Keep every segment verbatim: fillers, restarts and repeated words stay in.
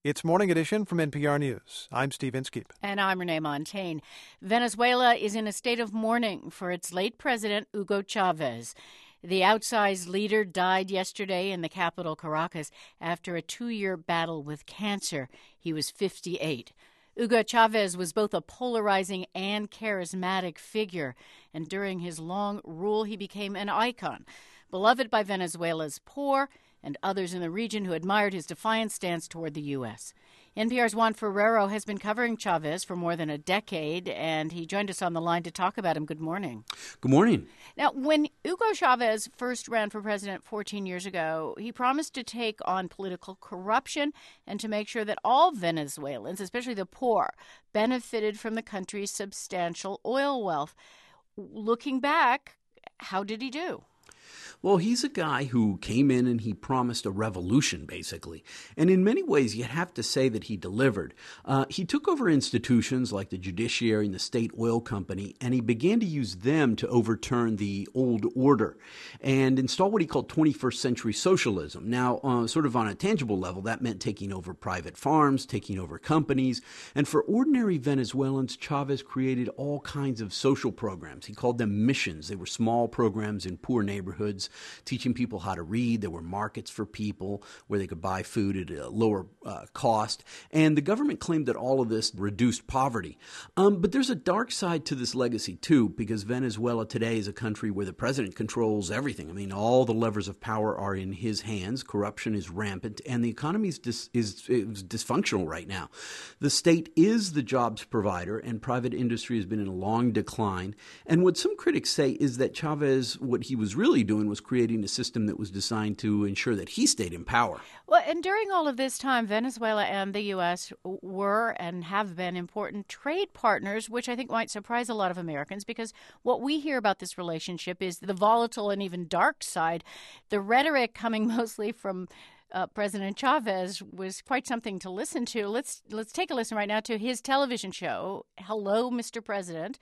It's Morning Edition from N P R News. I'm Steve Inskeep. And I'm Renee Montaigne. Venezuela is in a state of mourning for its late president, Hugo Chavez. The outsized leader died yesterday in the capital, Caracas, after a two-year battle with cancer. He was fifty-eight. Hugo Chavez was both a polarizing and charismatic figure, and during his long rule, he became an icon, beloved by Venezuela's poor and others in the region who admired his defiant stance toward the U S. N P R's Juan Ferrero has been covering Chavez for more than a decade, and he joined us on the line to talk about him. Good morning. Good morning. Now, when Hugo Chavez first ran for president fourteen years ago, he promised to take on political corruption and to make sure that all Venezuelans, especially the poor, benefited from the country's substantial oil wealth. Looking back, how did he do? Well, he's a guy who came in and he promised a revolution, basically. And in many ways, you'd have to say that he delivered. Uh, he took over institutions like the judiciary and the state oil company, and he began to use them to overturn the old order and install what he called twenty-first century socialism. Now, uh, sort of on a tangible level, that meant taking over private farms, taking over companies. And for ordinary Venezuelans, Chavez created all kinds of social programs. He called them missions. They were small programs in poor neighborhoods, teaching people how to read. There were markets for people where they could buy food at a lower uh, cost. And the government claimed that all of this reduced poverty. Um, but there's a dark side to this legacy, too, because Venezuela today is a country where the president controls everything. I mean, all the levers of power are in his hands. Corruption is rampant, and the economy is, dis- is, is dysfunctional right now. The state is the jobs provider, and private industry has been in a long decline. And what some critics say is that Chavez, what he was really doing was creating a system that was designed to ensure that he stayed in power. Well, and during all of this time, Venezuela and the U S were and have been important trade partners, which I think might surprise a lot of Americans, because what we hear about this relationship is the volatile and even dark side. The rhetoric coming mostly from Uh, President Chavez was quite something to listen to. Let's let's take a listen right now to his television show, Hello, Mister President,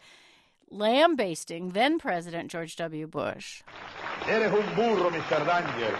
lambasting then-President George W. Bush. Eres un burro, Mister Danger.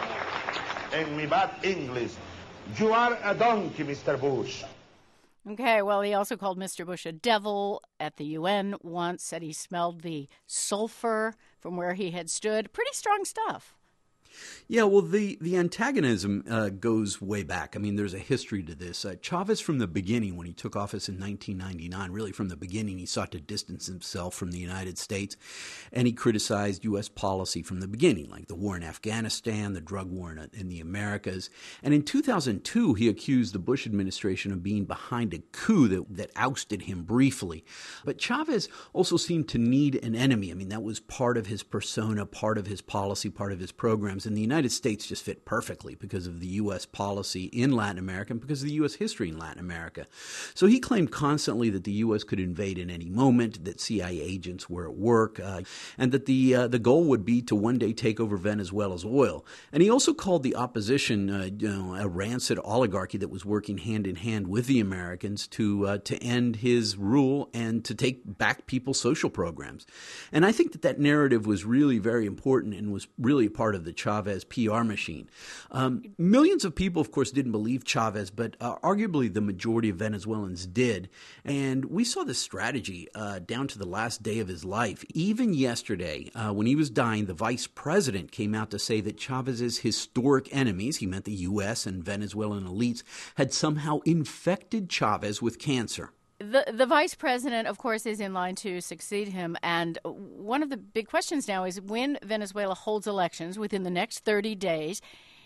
En mi bad English, you are a donkey, Mister Bush. Okay, well, he also called Mister Bush a devil at the U N once, said he smelled the sulfur from where he had stood. Pretty strong stuff. Yeah, well, the, the antagonism uh, goes way back. I mean, there's a history to this. Uh, Chavez, from the beginning, when he took office in nineteen ninety-nine, really from the beginning, he sought to distance himself from the United States, and he criticized U S policy from the beginning, like the war in Afghanistan, the drug war in, in the Americas. And in two thousand two, he accused the Bush administration of being behind a coup that, that ousted him briefly. But Chavez also seemed to need an enemy. I mean, that was part of his persona, part of his policy, part of his programs. And the United States just fit perfectly because of the U S policy in Latin America and because of the U S history in Latin America. So he claimed constantly that the U S could invade in any moment, that C I A agents were at work, uh, and that the uh, the goal would be to one day take over Venezuela's oil. And he also called the opposition uh, you know, a rancid oligarchy that was working hand in hand with the Americans to uh, to end his rule and to take back people's social programs. And I think that that narrative was really very important and was really a part of the Chavez P R machine. Um, millions of people, of course, didn't believe Chavez, but uh, arguably the majority of Venezuelans did. And we saw this strategy uh, down to the last day of his life. Even yesterday, uh, when he was dying, the vice president came out to say that Chavez's historic enemies, he meant the U S and Venezuelan elites, had somehow infected Chavez with cancer. The the vice president, of course, is in line to succeed him. And one of the big questions now is when Venezuela holds elections within the next thirty days,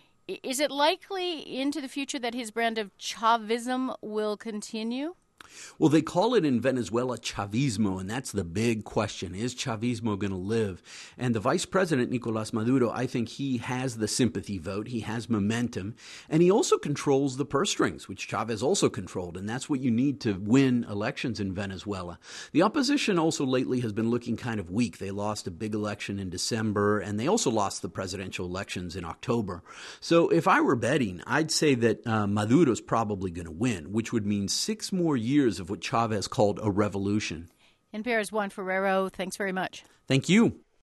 is it likely into the future that his brand of Chavism will continue? Well, they call it in Venezuela Chavismo, and that's the big question. Is Chavismo going to live? And the vice president, Nicolás Maduro, I think he has the sympathy vote. He has momentum. And he also controls the purse strings, which Chavez also controlled. And that's what you need to win elections in Venezuela. The opposition also lately has been looking kind of weak. They lost a big election in December, and they also lost the presidential elections in October. So if I were betting, I'd say that uh, Maduro's probably going to win, which would mean six more years of what Chavez called a revolution. N P R's Juan Ferrero, thanks very much. Thank you.